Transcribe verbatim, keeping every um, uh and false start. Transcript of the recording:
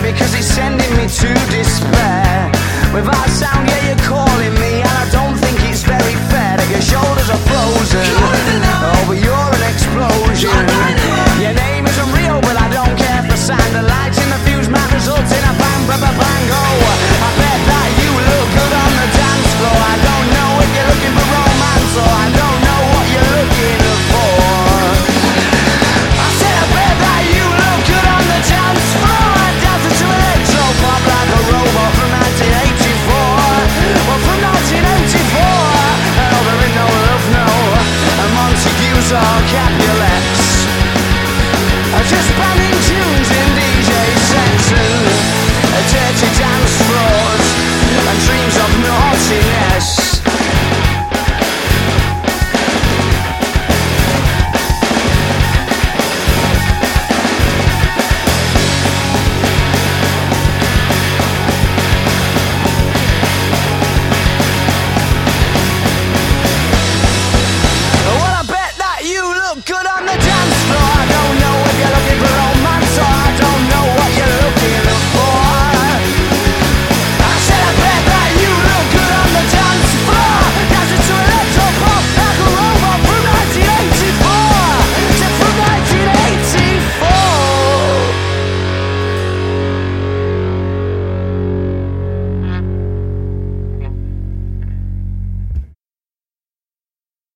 because it's sending me to despair. Without sound, yeah, you're calling me, and I don't think it's very fair that your shoulders are frozen. Oh, but you're an explosion. Your name isn't real, but I don't care for sound. The lights in the fuse might result in a bang, bang, bang, bang, oh. I bet that you look good on the dance floor. I don't know if you're looking for romance, or I don't know what you're looking for. I said I bet that you look good on the dance floor. Dancing to electro pop like a robot from nineteen eighty-four. Well, from nineteen eighty-four. Oh, there ain't no love, no. And Montagues or Capulets. Just banging tunes in D J sets and dirty dance floors and dreams of naughtiness. Well, I bet that you look good on the